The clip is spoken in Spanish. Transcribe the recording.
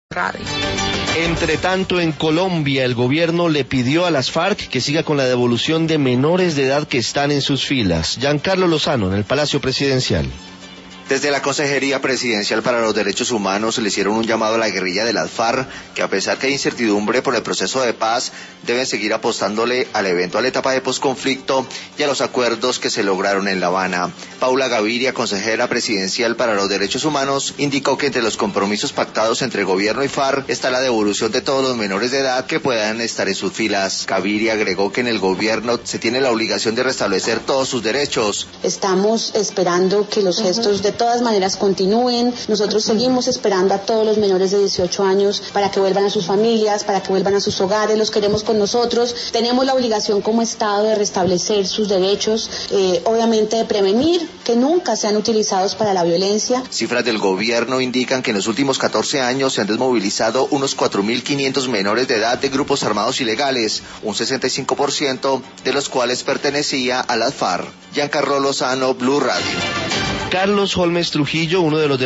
Radio. Entre tanto, en Colombia, el gobierno le pidió a las FARC que siga con la devolución de menores de edad que están en sus filas. Giancarlo Lozano, en el Palacio Presidencial. Desde la Consejería Presidencial para los Derechos Humanos le hicieron un llamado a la guerrilla de las FARC, que a pesar que hay incertidumbre por el proceso de paz, deben seguir apostándole al eventual etapa de posconflicto y a los acuerdos que se lograron en La Habana. Paula Gaviria, consejera presidencial para los derechos humanos, indicó que entre los compromisos pactados entre gobierno y FARC está la devolución de todos los menores de edad que puedan estar en sus filas. Gaviria agregó que en el gobierno se tiene la obligación de restablecer todos sus derechos. Estamos esperando que los gestos de todas maneras continúen. Nosotros seguimos esperando a todos los menores de 18 años para que vuelvan a sus familias, para que vuelvan a sus hogares, los queremos con nosotros. Tenemos la obligación como Estado de restablecer sus derechos, obviamente de prevenir que nunca sean utilizados para la violencia. Cifras del gobierno indican que en los últimos 14 años se han desmovilizado unos 4.500 menores de edad de grupos armados ilegales, un 65% de los cuales pertenecía a las FARC. Giancarlo Lozano, Blue Radio. Carlos Holmes Trujillo, uno de los